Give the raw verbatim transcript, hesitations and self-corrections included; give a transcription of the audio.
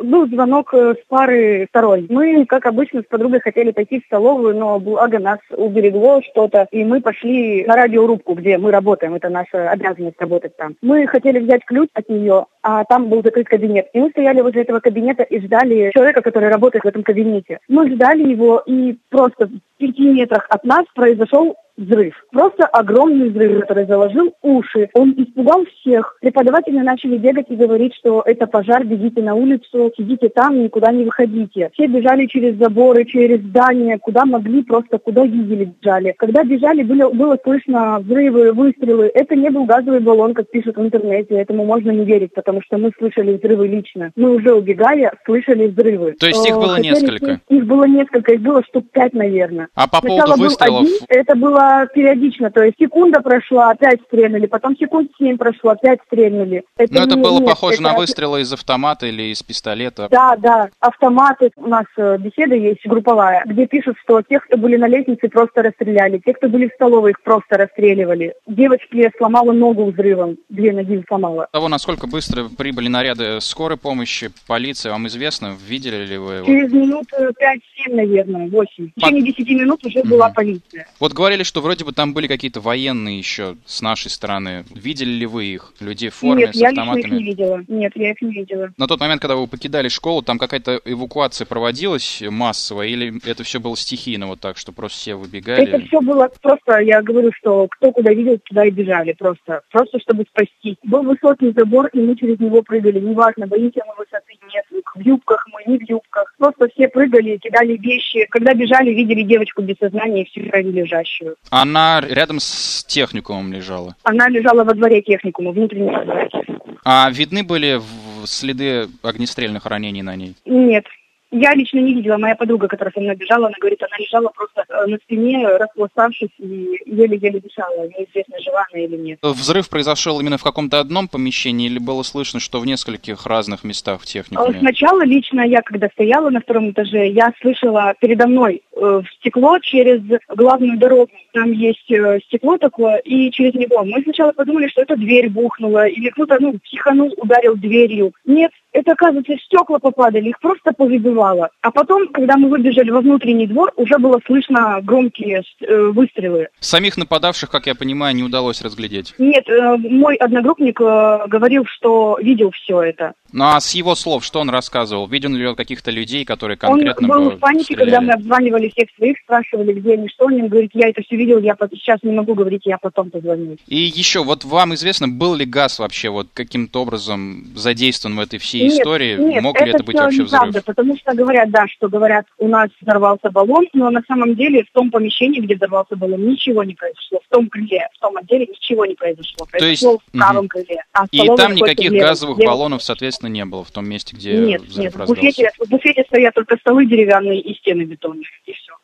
Был звонок с пары второй. Мы, как обычно, с подругой хотели пойти в столовую, но благо нас уберегло что-то, и мы пошли на радиорубку, где мы работаем, это наша обязанность работать там. Мы хотели взять ключ от нее, а там был закрыт кабинет. И мы стояли возле этого кабинета и ждали человека, который работает в этом кабинете. Мы ждали его, и просто в пяти метрах от нас произошел взрыв. Просто огромный взрыв, который заложил уши. Он испугал всех. Преподаватели начали бегать и говорить, что это пожар, бегите на улицу, сидите там, никуда не выходите. Все бежали через заборы, через здания, куда могли, просто куда видели бежали. Когда бежали, было, было слышно взрывы, выстрелы. Это не был газовый баллон, как пишут в интернете. Этому можно не верить, потому что мы слышали взрывы лично. Мы уже убегая, слышали взрывы. То есть их было Хотели несколько? Их было несколько, их было штук пять, наверное. А по поводу Сначала выстрелов? Был один, это было периодично, то есть секунда прошла, опять стрельнули, потом секунд семь прошло, опять стрельнули. Это Но это не, было нет, похоже это... на выстрелы из автомата или из пистолета? Да, да, автоматы. У нас беседа есть групповая, где пишут, что тех, кто были на лестнице, просто расстреляли, те, кто были в столовой, их просто расстреливали. Девочке сломала ногу взрывом, две ноги сломала. Того, насколько быстро прибыли наряды скорой помощи, полиции, вам известно? Видели ли вы его? Через минут пять-семь, наверное, восемь. В течение десяти минут уже mm-hmm. была полиция. Вот говорили, что вроде бы там были какие-то военные еще с нашей стороны. Видели ли вы их? Людей в форме, Нет, с автоматами? Нет, я их не видела. Нет, я их не видела. На тот момент, когда вы покидали школу, там какая-то эвакуация проводилась массовая, или это все было стихийно вот так, что просто все выбегали? Это все было просто, я говорю, что кто куда видел, туда и бежали просто. Просто чтобы спасти. Был высокий забор, и мы через него прыгали. Неважно, боимся мы высоты, нет. В юбках мы, не в юбках. Просто все прыгали, кидали вещи. Когда бежали, видели девочку без сознания и всю крови лежащую. Она рядом с техникумом лежала? Она лежала во дворе техникума, внутреннем дворе. А видны были следы огнестрельных ранений на ней? Нет. Я лично не видела. Моя подруга, которая со мной бежала, она говорит, она лежала просто на спине, распластавшись и еле-еле дышала. Неизвестно, жива она или нет. Взрыв произошел именно в каком-то одном помещении или было слышно, что в нескольких разных местах в техникуме? Сначала лично я, когда стояла на втором этаже, я слышала передо мной э, стекло через главную дорогу. Там есть э, стекло такое, и через него. Мы сначала подумали, что это дверь бухнула, или кто-то, ну, психанул, ударил дверью. Нет, это, оказывается, стекла попадали, их просто повыбивало. А потом, когда мы выбежали во внутренний двор, уже было слышно громкие э, выстрелы. Самих нападавших, как я понимаю, не удалось разглядеть? Нет, э, мой одногруппник э, говорил, что видел все это. Ну а с его слов, что он рассказывал? Видел ли он каких-то людей, которые конкретно Он был в панике, стреляли? Когда мы обзванивали всех своих, спрашивали, где они, что они. Он говорит, я это все видел, я сейчас не могу говорить, я потом позвоню. И еще, вот вам известно, был ли газ вообще вот каким-то образом задействован в этой всей нет, истории? Нет, Мог ли это быть вообще взрыв? Неправда, потому что говорят, да, что говорят, у нас взорвался баллон, но на самом деле в том помещении, где взорвался баллон, ничего не произошло. В том крыле, в том отделе ничего не произошло. Произошло в правом угу. крыле. А и там никаких газовых левом. баллонов, соответственно, не было в том месте, где нет, взрыв нет, раздался? В буфете, в буфете стоят только столы деревянные и стены бетонные, и все.